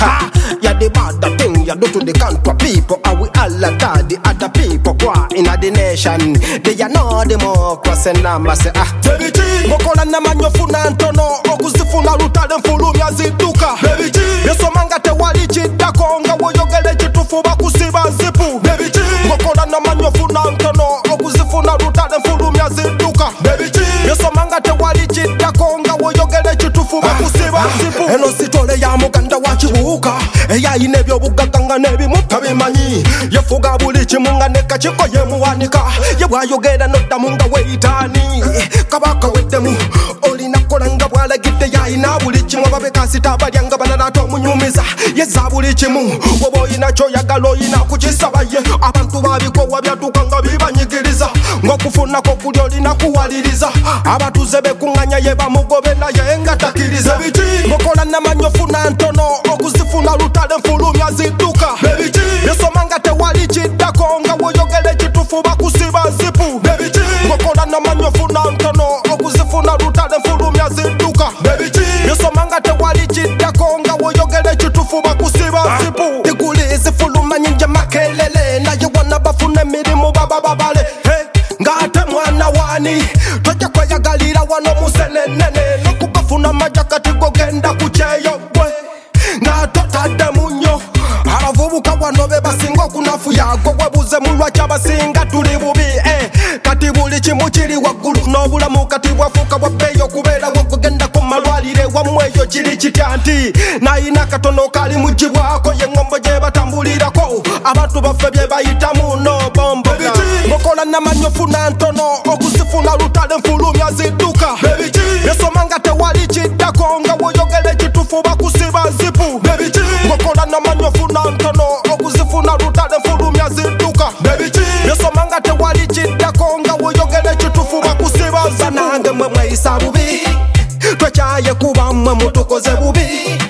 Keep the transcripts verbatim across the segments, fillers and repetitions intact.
Ha! Yeah, the bad thing you do to the country people, and we all attack the other people. Kwa in the nation, they are not democracy. Number say ah. Baby G, mokola na manyofuna ntono, okuzifuna lutale mfulumya ziduka. Baby G, yeso manga te wali chidako, nga woyogele chitufu bakusiba zipu. Baby G, mokola na manyofuna ntono, okuzifuna lutale mfulumya ziduka. Baby G, yeso manga te wali chidako, nga woyogele chitufu bakusiba zipu. Eno sitole ya muganda wachibuka, eya inebyo bugaganga nebi mutabimanyi. Yefuga buli chimunga neka chiko yemuwanika, yewayogera nota munga weitani. Kabaka wedemu, olina kolanga bwala gite ya ina buli chimwa babekasita balyanga bananato munyumiza. Yeza buli chimu, wobo ina choya galo ina kuchisabaye. Abantu babiko wabyatukanga bibanyigiriza, ngokufuna ko kulyo lina kuwaliriza. Abatuze bekunganya yeba mugobe na yenga takiriza. Mokola na manyofuna ntono, okuzifuna lutale mfulumya ziduka. Baby G, yeso manga te wali chidako, nga woyogele chitufu bakusiba zipu. Baby G, mokola na manyofuna ntono, okuzifuna lutale mfulumya ziduka. Baby G, yeso manga te wali chidako, nga woyogele chitufu bakusiba zipu. Tiguli zifuluma nyinja makelele, na yewana bafune mirimu baba babale. Hey, ngate mwana wani, toja kwa yagalira wano musenenene. Nokubafuna majakati gogenda kucheyo we. Ngatota demunyo, abavubuka wano bebasinga okunafu yago. Webuze mulwa kyabasinga tuli bubi eh. Kati buli chimu chiri waggulu n'obulamu kati bwafuuka bwabbeeyo okubeera wokugenda ku malwalire wamweyo kiri kitya nti nayina katono kali mugibwako y'engombo gye batambulirako. Abantu baffe bye bayitamu n'obomboga. Mokola namanyofuna ntono, okuzifuna lutale mfulumya ziduka. Baby G, yesomanga tewali kiddako, nga woyogele kitufu bakusiba zipu. Baby G, mokola namanyofuna ntono, okuzifuna lutale mfulumya ziduka. Baby G, yesomanga tewali kiddako, nga woyogele kitufu bakusiba zipu. Nange mwe mweyisa bubi, twekyaye kuba mwe mutukoze bubi.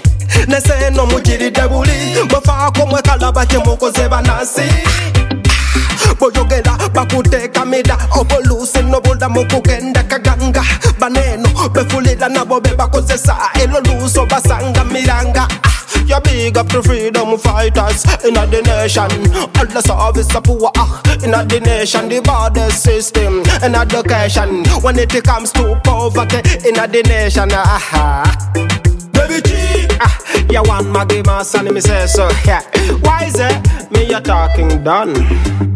Neseno mujiridde buli, mwefaako mwekalaba kyemukoze banansi. Boyogela bakuteka mida, obolusi nobulamu kugenda kaganga. Baneno befulira nabo bebakozesa, elo luso basanga miranga. You big up the freedom fighters in the nation. All the service of poor in the nation. The border system and education. When it comes to poverty in the nation. Aha. Baby G, ah, you want my game, son, me say so. Yeah. Why is it me you talking done?